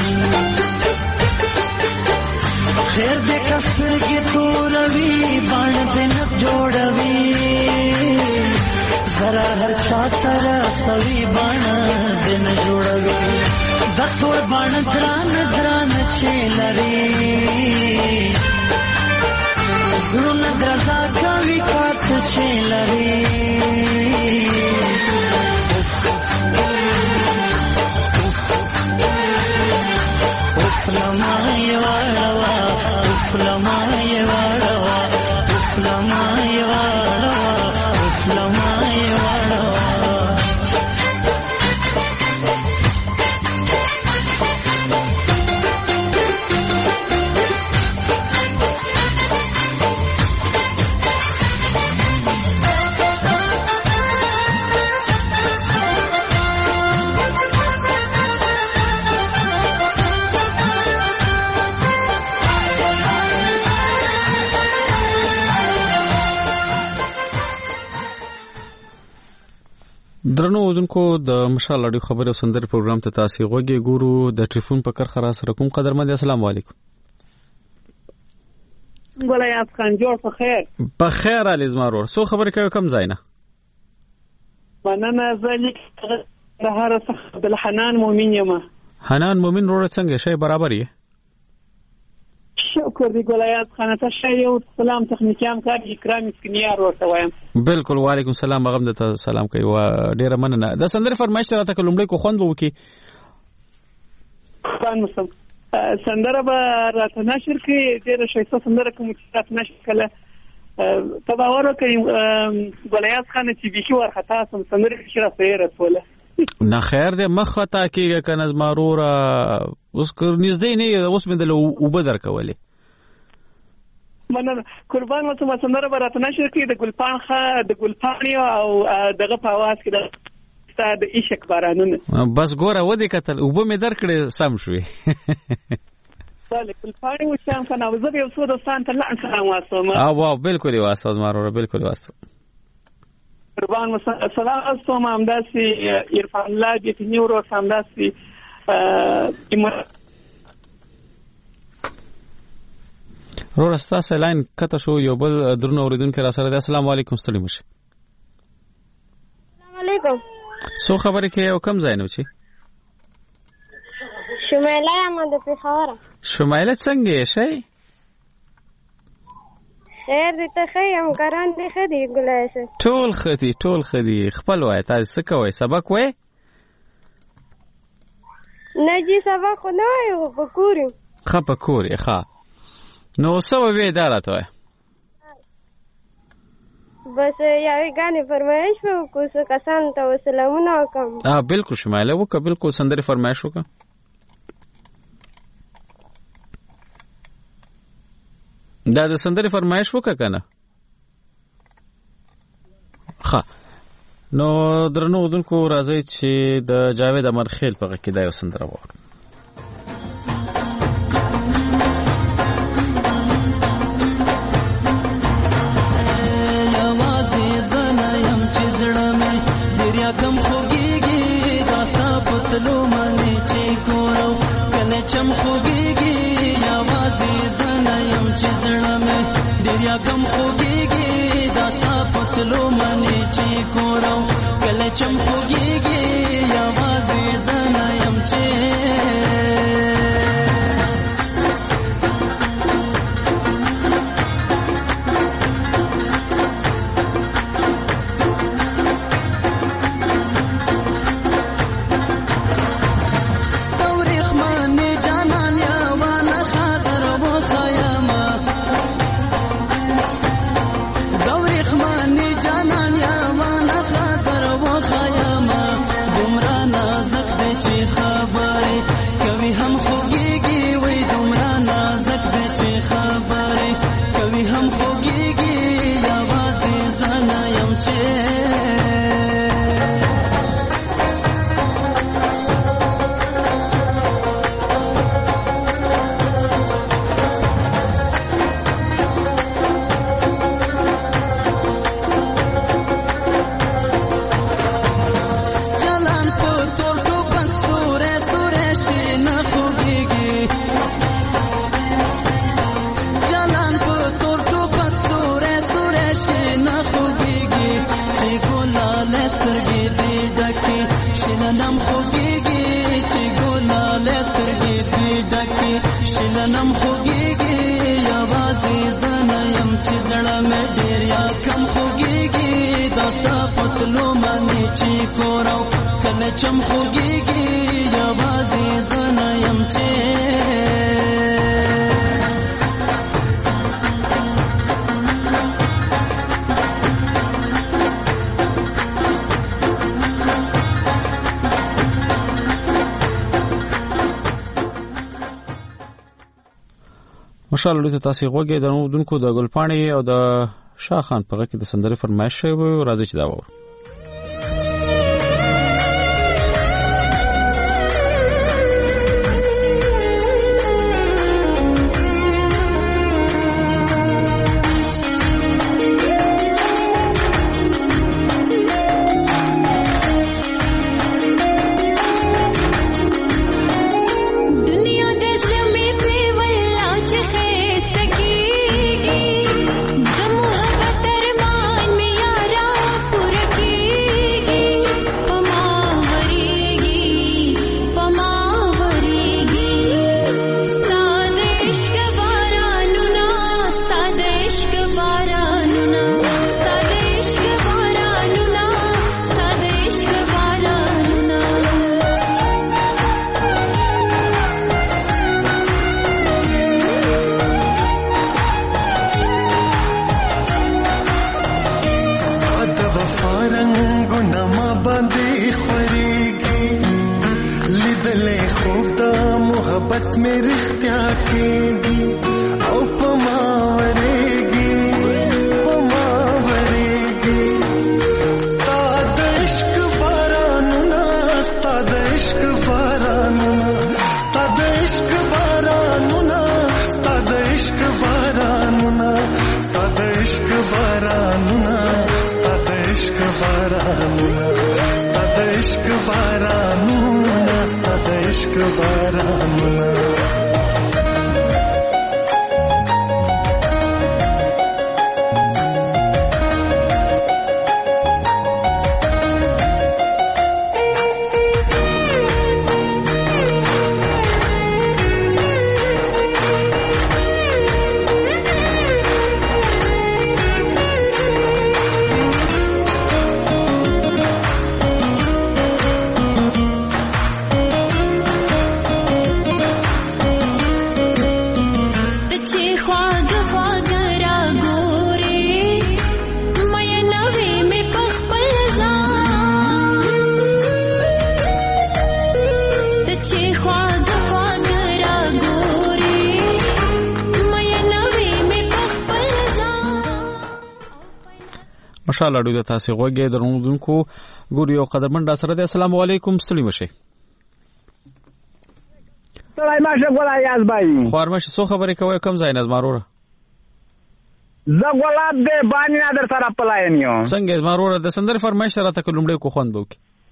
Speaker 16: خیر دې که سترګې توروي باڼه دې نه جوړوي زره هر چا ته رسوي باڼه دې نه جوړوي د تور باڼه دران دران چې لري ګلونه درزا کوي کاڅ چې لري لمای واروا لمای واروا لمای واروا لمای واروا
Speaker 1: درنو اوردونکو د مشال اړیو خبرو سندر پروګرام ته تاسو غوږی ګورو د ټلیفون په کرخه را سره کوم قدرمن السلام علیکم
Speaker 14: ګولای افغان جوړ په خیر
Speaker 1: په خیر علي زمارور سو خبر کوي کم ځای نه
Speaker 14: مننه زلیک د هر څه د حنان مؤمن یم
Speaker 1: حنان مومن روړ څنګه شي برابر یې؟
Speaker 14: شکر دی ګولایات خانه ته شي او سلام تخنیکیان کار اکرام اسکنیار ورته وایم.
Speaker 1: بالکل وعلیکم السلام هغه د سلام کوي و ډیره مننه. د سندره فرمایش راته کومړی کو خوند وکي.
Speaker 14: خان مسم سندره به راته نشر کې ډیره شایسته سندره کوم چې راته نشر کله تباور کوي ګولایات خانه چې بيخي ورختا سم سندره کې راته رسوله.
Speaker 1: نه خیر دې مخ خطا کېږي کنه زمارور اوس کور نږدې نه اوس مې د وبدر کولې
Speaker 14: مننه قربان وته مسندره برات نشر کې د ګلپان خا د ګلپان او دغه په आवाज کې د ستاد عشق بارانونه
Speaker 1: بس ګوره ودی کتل وب مې درکړې سم شوې
Speaker 14: بله ګلپان و شام کنه وزه یو څو دوستان ته لعن سلام واسطه
Speaker 1: اه واو بالکل واسطه زمارور بالکل واسطه
Speaker 14: قربان سلام استوم همداسي عرفان الله دې نیورو همداسي
Speaker 1: رو رستا سلاین کته شو یو بل درنو اوریدونکو را سره السلام علیکم ستړي مشه.
Speaker 17: السلام علیکم.
Speaker 1: سو خبرې کې یو کم ځای نو چی
Speaker 17: شمایله یم د پېښور.
Speaker 1: شمایله څنګه یې شي؟
Speaker 17: خیر دې ته ښه یم ګران دې ښه دي ګلای شه
Speaker 1: ټول ښه دي ټول ښه دي. خپل وایه تاسو څه کوئ سبق وایې؟
Speaker 17: نه جي سبق خو نه وایو په کور یم.
Speaker 1: ښه په کور یې ښه نو څه به وایې دا راته وایه.
Speaker 17: بس یوې ګانې فرمایش به وکړو څو کسانو ته سلامونه وکړم.
Speaker 1: بالکل شمایله وکړه بالکل سندرې فرمایش وکړه. دا د سندرې فرمایش وکړه کنه ښه نو درنو اودونکو راځي چې د جاوید امرخیل په کې دا یو سندره وره
Speaker 12: یوازې زنه يم چې زړه مې دریا کم خوږیږي داستا پتلو منې چې ګورو کنه چم خوږیږي یوازې زنه يم چې زړه مې دریا کم خوږیږي داستا پتلو منې چې ګورو کله چم خوږیږي یوازې زنه يم چې شلنم خوږیږي یوازې زنه یم چې زړه مې ډېر یا کم خوږیږي داستا پتلو باندې چې کورو کله چم خوږیږي یوازې زنه یم چې
Speaker 1: مشال لته تاسو غوږی د نو دونکو د ګلپاڼې او د شاخان په غږ کې د سندرې فرمایش شوی راځي چې دا وره
Speaker 18: की
Speaker 11: محبت مې رښتیا کېږي او په ما ورېږي په ما ورېږي ستا د عشق بارانونه ستا د عشق بارانونه ستا د عشق بارانونه ستا د عشق بارانونه ستا د عشق بارانونه ستا د عشق بارانونه ستا د عشق بارانونه ستا د عشق بارانونه
Speaker 1: ماشاءالله ډوډۍ تاسو غوږی درنونکو ګور یو قدرمن سره د السلام علیکم ستړي مشه
Speaker 18: ستړي مشه ګولای یاز بای
Speaker 1: خورمشه سو خبرې کوي کم ځای نظماروره
Speaker 18: زه ګولاب دې باندې در سره پلاینیو
Speaker 1: څنګه نظماروره د سندر فرمایش سره تک لومړی کو خوند بوک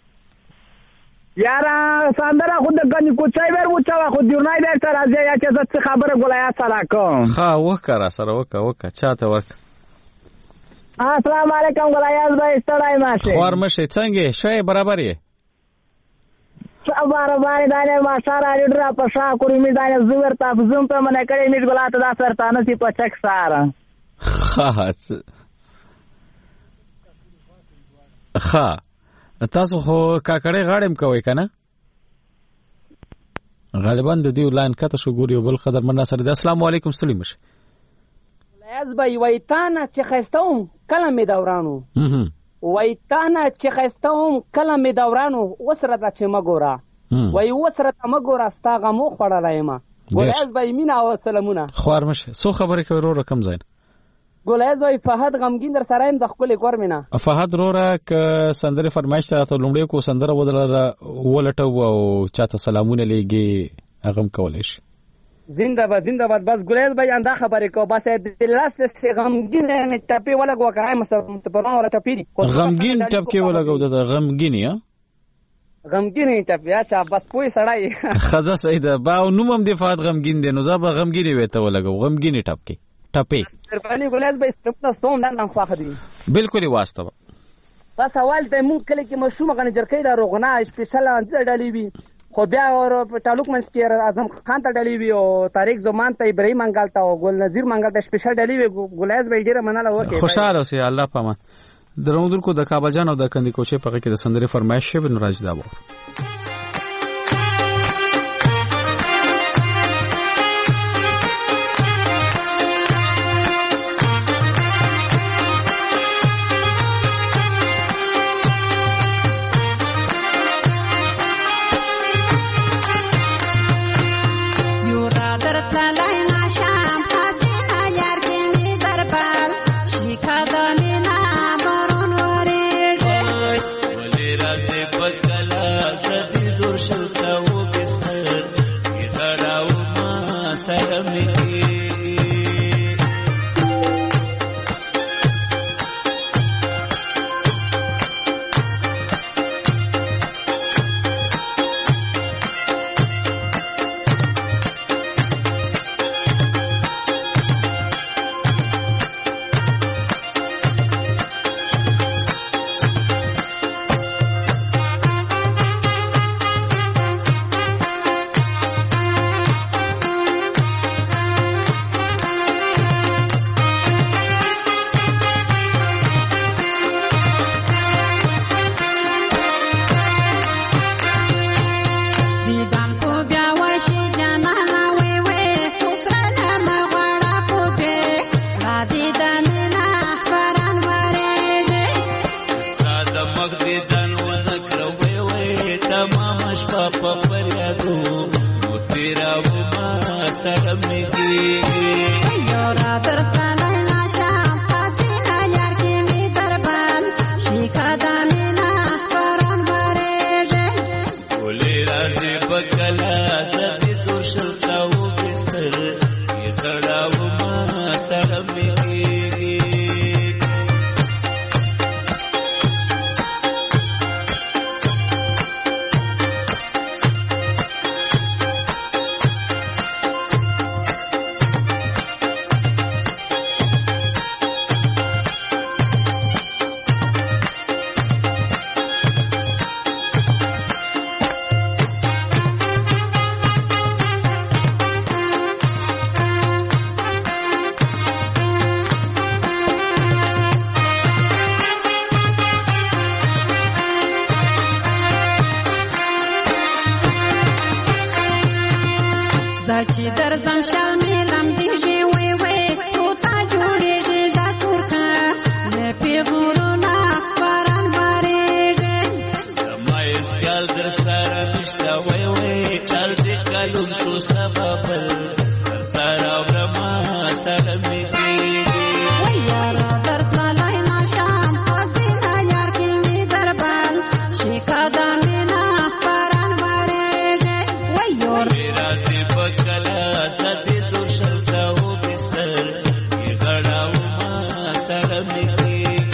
Speaker 18: یارا سندره خود غنی کوچای ور وچا خو دیونای در سره ځای چې زه خبره ګولای سره کوم
Speaker 1: ها وکړه سره وکړه وکړه چاته ورک
Speaker 18: السلام علیکم ګلایاز بھائی ستړای ماشه
Speaker 1: خورمشه څنګه شوي برابر یې
Speaker 18: برابر دانه ما سارا ډرا په شا کورې می دانه زور تاسو زوم په منه کړې می ګلاته دا سرتانه سی په چک سارا
Speaker 1: خاص خا تاسو خو کاکړې غاړم کوي کنه غالبا د دې لاین کته شو ګوري بل قدر من سره د السلام علیکم سلیم شه
Speaker 19: از به وایتانه چې خستوم کله می دورانو وایتانه چې خستوم کله می دورانو وسره د چې مګورا وای وسره ته مګورا ستاغه مو خړلای ما ګولایز به مینا او سلامونه
Speaker 1: خوارمشه سو خبره کوي رو رقم زین
Speaker 19: ګولایز وای فهد غمگین در سره ایم د خپل کور مینا
Speaker 1: فهد روره ک سندره فرمایش ته لومړی کو سندره ودل ولټو او چاته سلامونه لګي اغم کولش
Speaker 19: زنده باد زنده باد بس ګولایز بھائی انده خبرې کو بس د لاس څخه غمگین نه ټپی ولا وکړای مست پرونه ولا ټپی
Speaker 1: غمگین ټپکی ولا کو د غمگین یا
Speaker 19: غمگین ټپی اچھا بس پوي سړای
Speaker 1: خزه سیده با نوم هم د فات غمگین دی نو زاب غمگین وته ولا کو غمگین ټپکی ټپی
Speaker 19: دربانی ګولایز بھائی سپټ ستون نه نه خواخ دی
Speaker 1: بالکل واستو
Speaker 19: بس اول ته مونږ کله کې مشومه غنی جرکې دا روغنا سپیشل انځ ډالې وی خو بیا اور تعلق منځ کې اعظم خان ته ډالې وی او طارق زمان ته ابراهیم منګال ته او ګل نذیر منګال ته سپیشل ډالې وی ګولایز بھائی ډیره مناله وکړه
Speaker 1: خوشاله اوسې الله پامه درودل کو د کابل جان او د کندي کوچه په کې د سندري فرمایش شوی نو راځي دا و
Speaker 16: تمام شپه په فریادو نو تیرا سره مګي یورا درته لیلا شام حسینه یار کې می دربان شیکا دامینا پران بارېږي ولې راځي بکلا زدي دوشل تاو بستر یې غړاو ما سره مګي چې درځم شال میلم دیږي وای وای توتا جوړېږي دا تورکه نه پیغورونه باران بارېږي زما یې سیال در سره نشته وای وای چل دې کلوم شو سببل درته راوړمه سره مې کېږي وای یاره درتللی نشم حسینه یار کې مې دربال شیکا دا مینا باران بارېږي وای یور راځي بکلا زدي دوشل تاو بستر یې غړاو ما سره مګي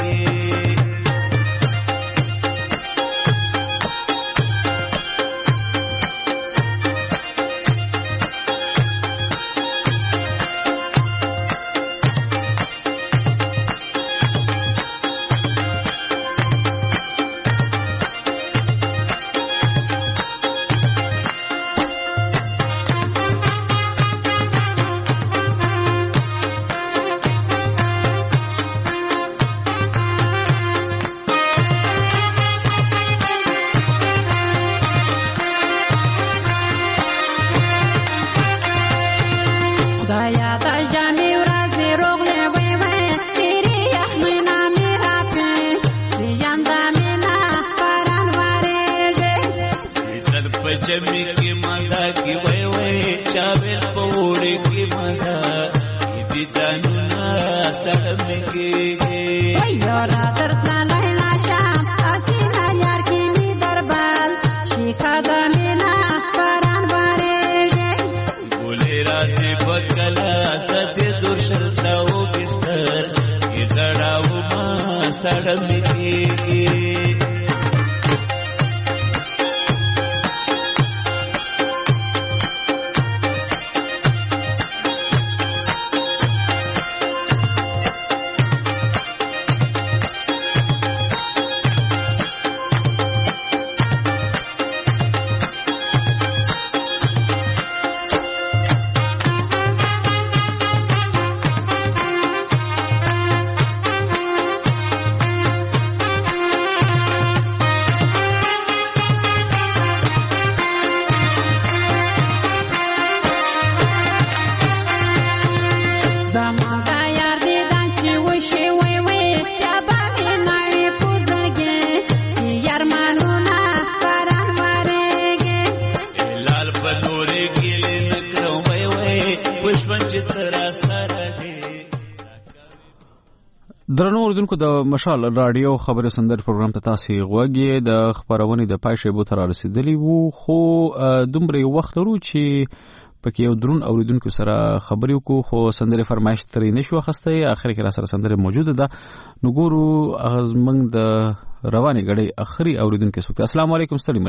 Speaker 1: درنو اوریدونکو د مشال رادیو خبري سندر پروګرام ته تاسو غوږی د خبرونه د پای شیبو تر رسیدلی وو خو دومره وخت ورو چې پکې یو درون اوریدونکو سره خبرې وکړو خو سندره فرمایش ترې نشو خسته اخر کې را سره سندره موجوده ده نو ګورو ازمن د رواني غړي اخري اوریدونکو سره السلام علیکم ستړي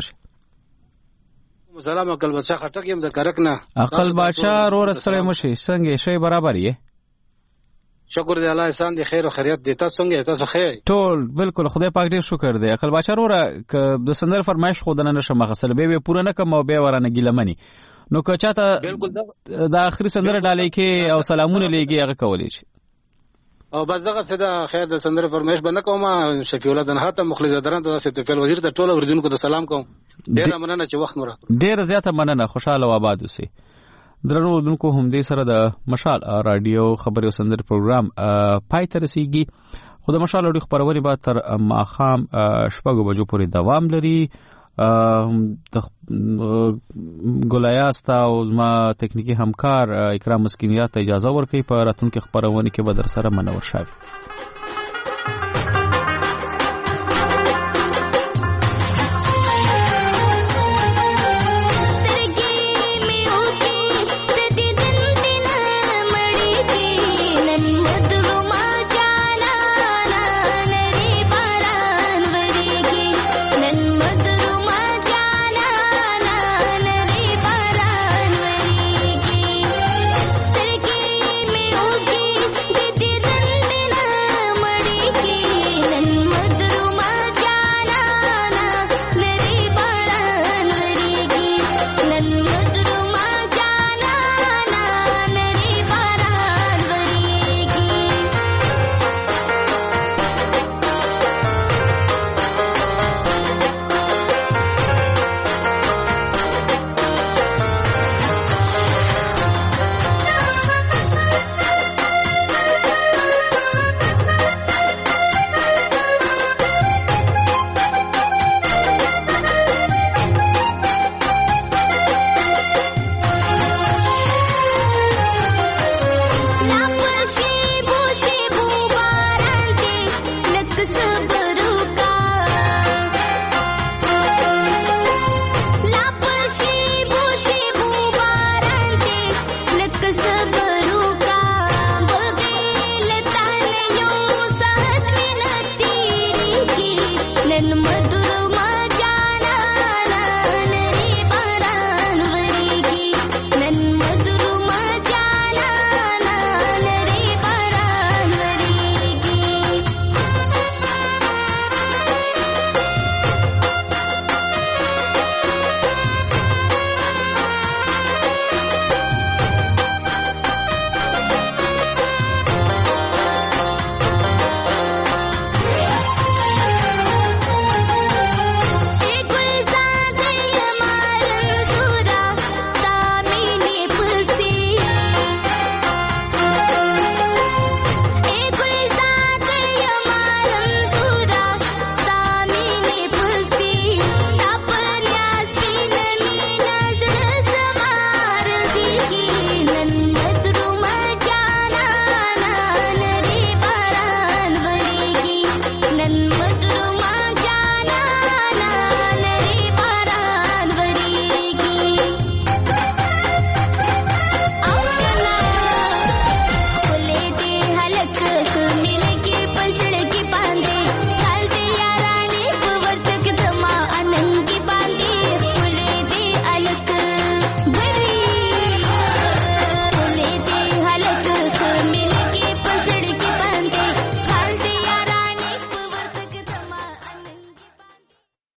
Speaker 1: مشه
Speaker 20: سلام عقل بچا خټک يم د کرک نه
Speaker 1: عقل بچا رور سره مشه څنګه شی برابر یې
Speaker 20: شکر دی الله احسان دی خیر او خیریت دی تاسو څنګه تاسو خیر
Speaker 1: ټول بالکل خدای پاک دې شکر دی عقل بچا روره د سندر فرمایش خو دنه نشه مخسل به به پوره نه کوم او به ورانه ګیلمنی نو که چاته د اخري سندر ډالې کې او سلامونه لګي هغه کولې شي
Speaker 20: او بس دغه څه د خیر د سندر فرمایش بنه کوم شفیع الله دنه ته مخلص درن د سیتفل وزیر ته ټول اوریدونکو ته سلام کوم ډیر مننه چې وخت مو راکړ
Speaker 1: ډیر زیاته مننه خوشاله و آباد اوسئ درنو اوریدونکو هم دې سره د مشال رادیو خبري او سندر پروګرام پای ته رسیږي خو د مشال رادیو خبرونه به تر ماخام شپږ بجو پورې دوام لري د ګلایاستا او زما تکنیکی همکار اکرام مسکینیات اجازه ورکړي په راتلونکي خبرونه کې به در سره منور شوي.